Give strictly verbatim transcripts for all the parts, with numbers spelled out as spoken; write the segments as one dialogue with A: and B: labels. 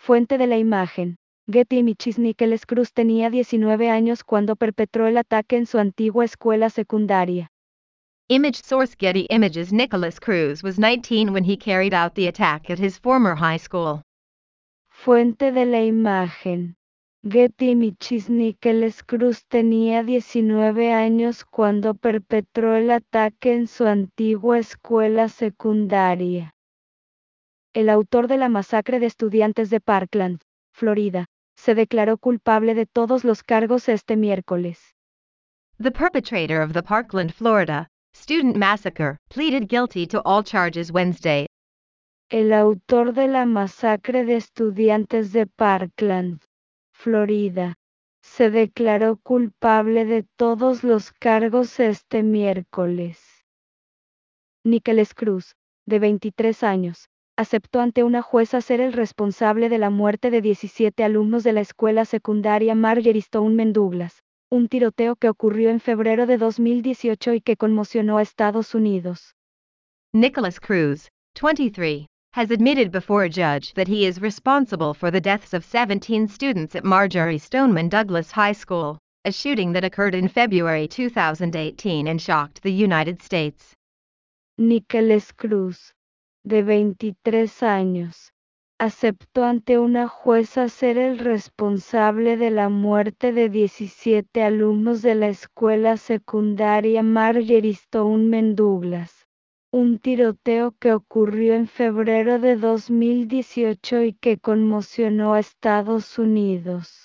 A: Fuente de la imagen. Getty Images. Nicholas Cruz tenía diecinueve años cuando perpetró el ataque en su antigua escuela secundaria.
B: Image source Getty Images. Nicholas Cruz was nineteen when he carried out the attack at his former high school.
A: Fuente de la imagen. Getty Images. Nicholas Cruz tenía diecinueve años cuando perpetró el ataque en su antigua escuela secundaria. El autor de la masacre de estudiantes de Parkland, Florida, se declaró culpable de todos los cargos este miércoles.
B: The perpetrator of the Parkland, Florida, student massacre pleaded guilty to all charges Wednesday.
A: El autor de la masacre de estudiantes de Parkland, Florida, se declaró culpable de todos los cargos este miércoles. Nicholas Cruz, de veintitrés años, aceptó ante una jueza ser el responsable de la muerte de diecisiete alumnos de la escuela secundaria Marjory Stoneman Douglas, un tiroteo que ocurrió en febrero de dos mil dieciocho y que conmocionó a Estados Unidos.
B: Nicholas Cruz, twenty-three, has admitted before a judge that he is responsible for the deaths of seventeen students at Marjory Stoneman Douglas High School, a shooting that occurred in February two thousand eighteen and shocked the United States.
A: Nicholas Cruz, de veintitrés años, aceptó ante una jueza ser el responsable de la muerte de diecisiete alumnos de la escuela secundaria Marjory Stoneman Douglas, un tiroteo que ocurrió en febrero de dos mil dieciocho y que conmocionó a Estados Unidos.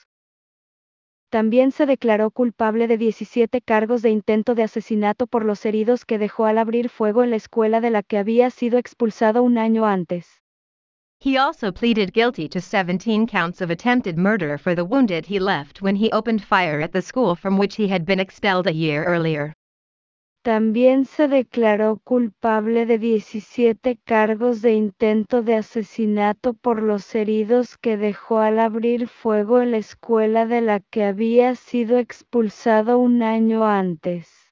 A: También se declaró culpable de diecisiete cargos de intento de asesinato por los heridos que dejó al abrir fuego en la escuela de la que había sido expulsado un año antes.
B: He also pleaded guilty to seventeen counts of attempted murder for the wounded he left when he opened fire at the school from which he had been expelled a year earlier.
A: También se declaró culpable de diecisiete cargos de intento de asesinato por los heridos que dejó al abrir fuego en la escuela de la que había sido expulsado un año antes.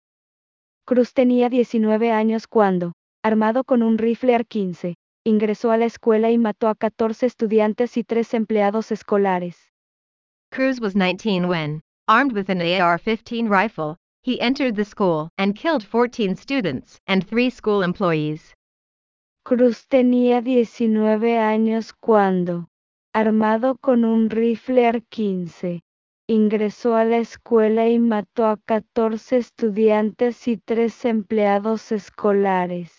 A: Cruz tenía diecinueve años cuando, armado con un rifle A R quince, ingresó a la escuela y mató a catorce estudiantes y tres empleados escolares.
B: Cruz was nineteen when, armed with an A R fifteen rifle, he entered the school and killed fourteen students and three school employees.
A: Cruz tenía diecinueve años cuando, armado con un rifle A R quince, ingresó a la escuela y mató a catorce estudiantes y tres empleados escolares.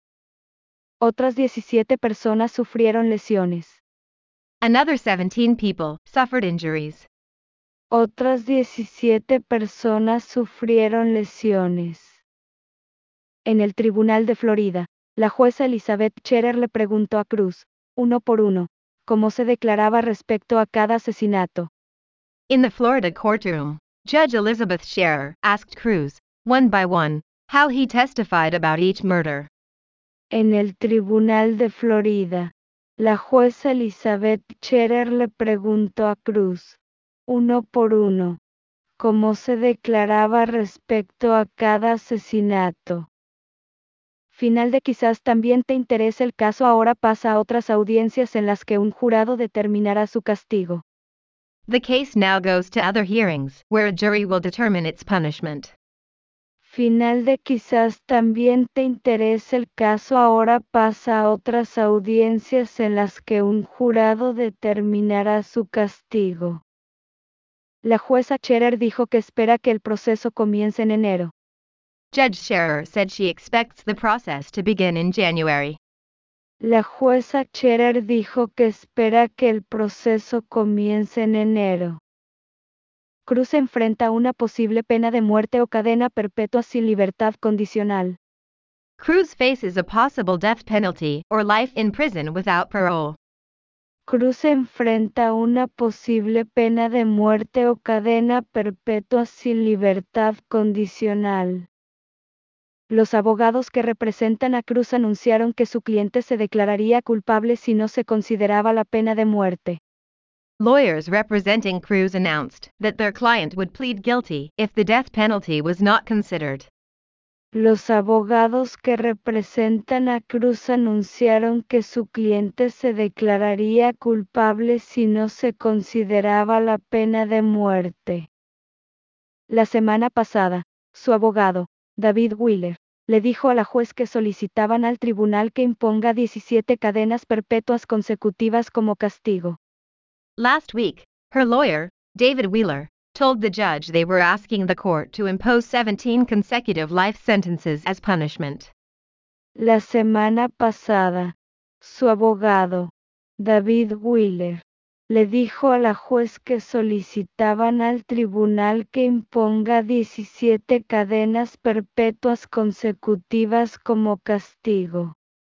A: Otras diecisiete personas sufrieron lesiones.
B: Another seventeen people suffered injuries.
A: Otras diecisiete personas sufrieron lesiones. En el Tribunal de Florida, la jueza Elizabeth Scherer le preguntó a Cruz, uno por uno, cómo se declaraba respecto a cada asesinato.
B: In the Florida courtroom, Judge Elizabeth Scherer asked Cruz, one by one, how he testified about each murder.
A: En el Tribunal de Florida, la jueza Elizabeth Scherer le preguntó a Cruz, uno por uno, cómo se declaraba respecto a cada asesinato. Final de Quizás también te interese el caso. Ahora pasa a otras audiencias en las que un jurado determinará su castigo.
B: The case now goes to other hearings, where a jury will determine its punishment.
A: Final de Quizás también te interese el caso. Ahora pasa a otras audiencias en las que un jurado determinará su castigo. La jueza Scherer dijo que espera que el proceso comience en enero.
B: Judge Scherer said she expects the process to begin in January.
A: La jueza Scherer dijo que espera que el proceso comience en enero. Cruz enfrenta una posible pena de muerte o cadena perpetua sin libertad condicional.
B: Cruz faces a possible death penalty or life in prison without parole.
A: Cruz enfrenta una posible pena de muerte o cadena perpetua sin libertad condicional. Los abogados que representan a Cruz anunciaron que su cliente se declararía culpable si no se consideraba la pena de muerte.
B: Lawyers representing Cruz announced that their client would plead guilty if the death penalty was not considered.
A: Los abogados que representan a Cruz anunciaron que su cliente se declararía culpable si no se consideraba la pena de muerte. La semana pasada, su abogado, David Wheeler, le dijo a la juez que solicitaban al tribunal que imponga diecisiete cadenas perpetuas consecutivas como castigo.
B: Last week, her lawyer, David Wheeler, told the judge they were asking the court to impose seventeen consecutive life sentences as punishment.
A: La semana pasada, su abogado, David Wheeler, le dijo a la juez que solicitaban al tribunal que imponga diecisiete cadenas perpetuas consecutivas como castigo.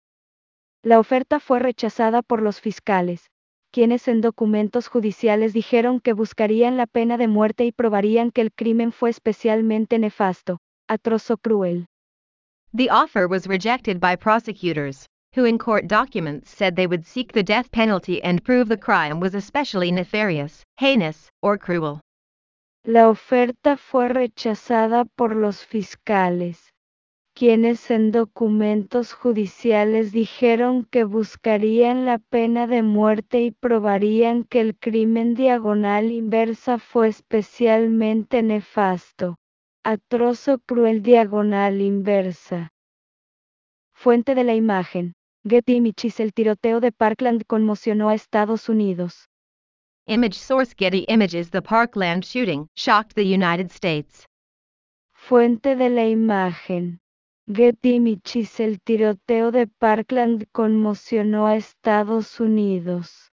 A: La oferta fue rechazada por los fiscales, quienes en documentos judiciales dijeron que buscarían la pena de muerte y probarían que el crimen fue especialmente nefasto, atroz o cruel.
B: The offer was rejected by prosecutors, who in court documents said they would seek the death penalty and prove the crime was especially nefarious, heinous, or cruel.
A: La oferta fue rechazada por los fiscales, quienes en documentos judiciales dijeron que buscarían la pena de muerte y probarían que el crimen diagonal inversa fue especialmente nefasto, atroz o cruel diagonal inversa. Fuente de la imagen, Getty Images. El tiroteo de Parkland conmocionó a Estados Unidos.
B: Image source Getty Images. The Parkland shooting shocked the United States.
A: Fuente de la imagen, Getty Images. El tiroteo de Parkland conmocionó a Estados Unidos.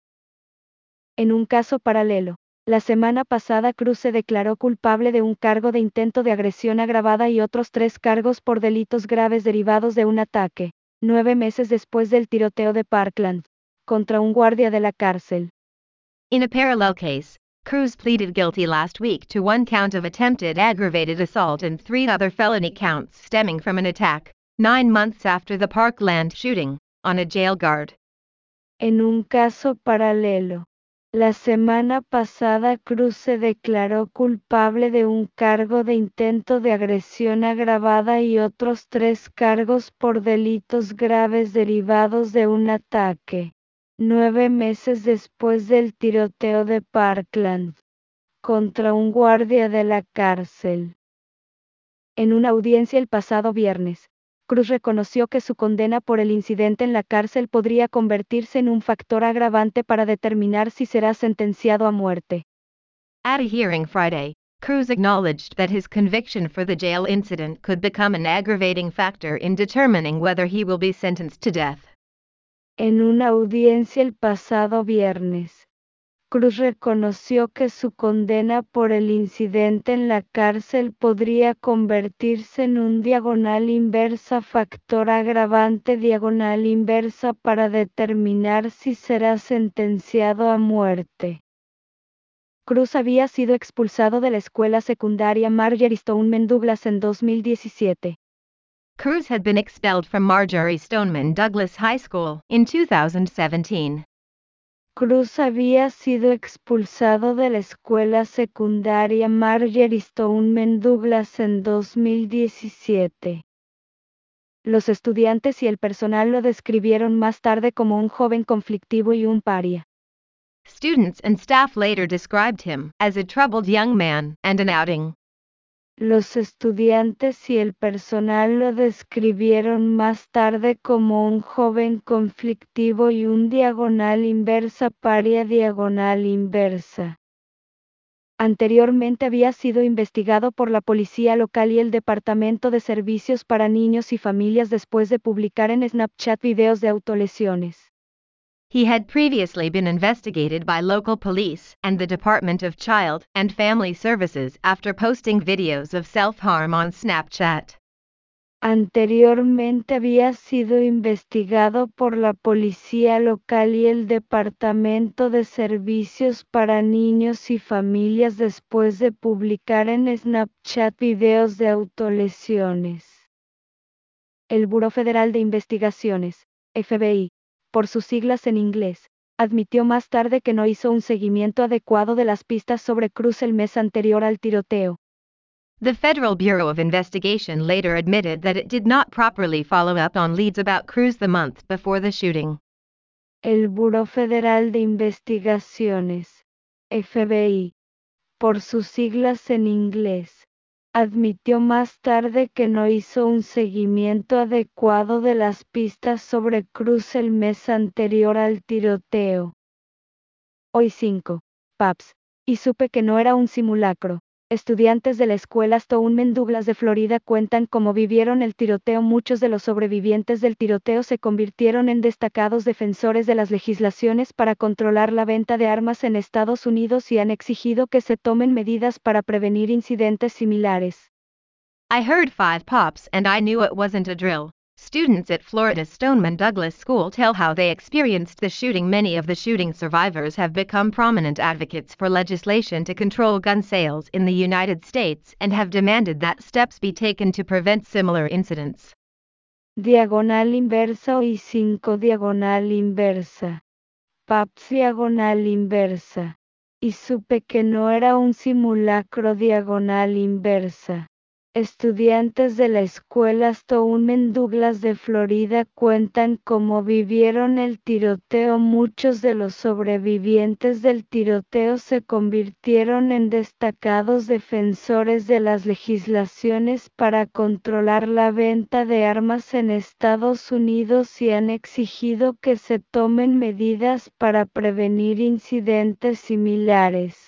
A: En un caso paralelo, la semana pasada Cruz se declaró culpable de un cargo de intento de agresión agravada y otros tres cargos por delitos graves derivados de un ataque, nueve meses después del tiroteo de Parkland, contra un guardia de la cárcel.
B: In a parallel case, Cruz pleaded guilty last week to one count of attempted aggravated assault and three other felony counts stemming from an attack, nine months after the Parkland shooting, on a jail guard.
A: En un caso paralelo, la semana pasada Cruz se declaró culpable de un cargo de intento de agresión agravada y otros tres cargos por delitos graves derivados de un ataque, nueve meses después del tiroteo de Parkland, contra un guardia de la cárcel. En una audiencia el pasado viernes, Cruz reconoció que su condena por el incidente en la cárcel podría convertirse en un factor agravante para determinar si será sentenciado a muerte.
B: At a hearing Friday, Cruz acknowledged that his conviction for the jail incident could become an aggravating factor in determining whether he will be sentenced to death.
A: En una audiencia el pasado viernes, Cruz reconoció que su condena por el incidente en la cárcel podría convertirse en un diagonal inversa factor agravante diagonal inversa para determinar si será sentenciado a muerte. Cruz había sido expulsado de la escuela secundaria Marjory Stoneman Douglas en dos mil diecisiete.
B: Cruz had been expelled from Marjory Stoneman Douglas High School in two thousand seventeen.
A: Cruz había sido expulsado de la escuela secundaria Marjory Stoneman Douglas en dos mil diecisiete. Los estudiantes y el personal lo describieron más tarde como un joven conflictivo y un paria.
B: Students and staff later described him as a troubled young man and an outing.
A: Los estudiantes y el personal lo describieron más tarde como un joven conflictivo y un diagonal inversa paria diagonal inversa. Anteriormente había sido investigado por la policía local y el Departamento de Servicios para Niños y Familias después de publicar en Snapchat videos de autolesiones.
B: He had previously been investigated by local police and the Department of Child and Family Services after posting videos of self-harm on Snapchat.
A: Anteriormente había sido investigado por la policía local y el Departamento de Servicios para Niños y Familias después de publicar en Snapchat videos de autolesiones. El Buró Federal de Investigaciones, F B I, por sus siglas en inglés, admitió más tarde que no hizo un seguimiento adecuado de las pistas sobre Cruz el mes anterior al tiroteo.
B: The Federal Bureau of Investigation later admitted that it did not properly follow up on leads about Cruz the month before the shooting.
A: El Buró Federal de Investigaciones, F B I, por sus siglas en inglés, admitió más tarde que no hizo un seguimiento adecuado de las pistas sobre Cruz el mes anterior al tiroteo. Hoy cinco, Paps, y supe que no era un simulacro. Estudiantes de la escuela Stoneman Douglas de Florida cuentan cómo vivieron el tiroteo. Muchos de los sobrevivientes del tiroteo se convirtieron en destacados defensores de las legislaciones para controlar la venta de armas en Estados Unidos y han exigido que se tomen medidas para prevenir incidentes similares.
B: I heard five pops and I knew it wasn't a drill. Students at Florida's Stoneman Douglas School tell how they experienced the shooting. Many of the shooting survivors have become prominent advocates for legislation to control gun sales in the United States and have demanded that steps be taken to prevent similar incidents.
A: Diagonal inversa y cinco diagonal inversa. Paps diagonal inversa. Y supe que no era un simulacro diagonal inversa. Estudiantes de la escuela Stoneman Douglas de Florida cuentan cómo vivieron el tiroteo. Muchos de los sobrevivientes del tiroteo se convirtieron en destacados defensores de las legislaciones para controlar la venta de armas en Estados Unidos y han exigido que se tomen medidas para prevenir incidentes similares.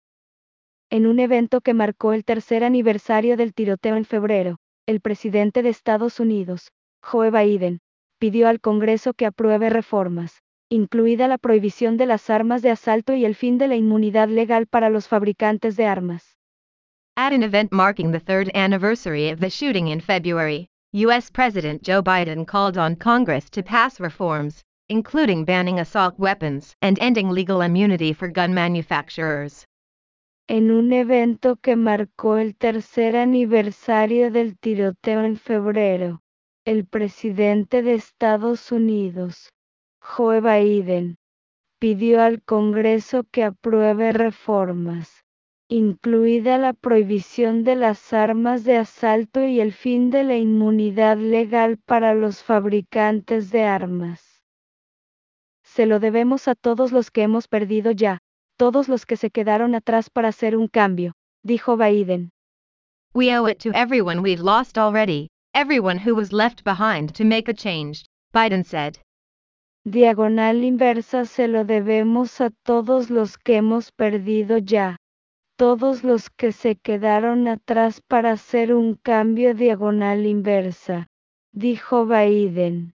A: En un evento que marcó el tercer aniversario del tiroteo en febrero, el presidente de Estados Unidos, Joe Biden, pidió al Congreso que apruebe reformas, incluida la prohibición de las armas de asalto y el fin de la inmunidad legal para los fabricantes de armas.
B: At an event marking the third anniversary of the shooting in February, U S President Joe Biden called on Congress to pass reforms, including banning assault weapons and ending legal immunity for gun manufacturers.
A: En un evento que marcó el tercer aniversario del tiroteo en febrero, el presidente de Estados Unidos, Joe Biden, pidió al Congreso que apruebe reformas, incluida la prohibición de las armas de asalto y el fin de la inmunidad legal para los fabricantes de armas. Se lo debemos a todos los que hemos perdido ya, todos los que se quedaron atrás para hacer un cambio, dijo Biden.
B: We owe it to everyone we've lost already, everyone who was left behind to make a change, Biden said.
A: Diagonal inversa. Se lo debemos a todos los que hemos perdido ya, todos los que se quedaron atrás para hacer un cambio. Diagonal inversa, dijo Biden.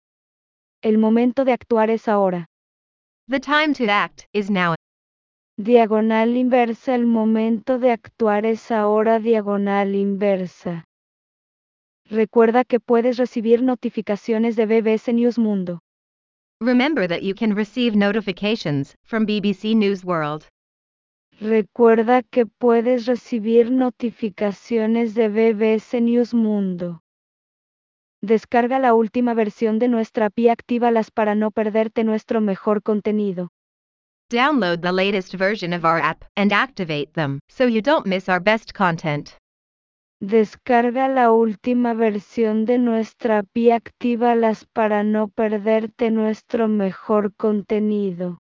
A: El momento de actuar es ahora.
B: The time to act is now.
A: Diagonal inversa. El momento de actuar es ahora. Diagonal inversa. Recuerda que puedes recibir notificaciones de B B C News Mundo.
B: Remember that you can receive notifications from B B C News World.
A: Recuerda que puedes recibir notificaciones de B B C News Mundo. Descarga la última versión de nuestra app y actívalas para no perderte nuestro mejor contenido.
B: Download the latest version of our app and activate them so you don't miss our best content.
A: Descarga la última versión de nuestra app y actívalas para no perderte nuestro mejor contenido.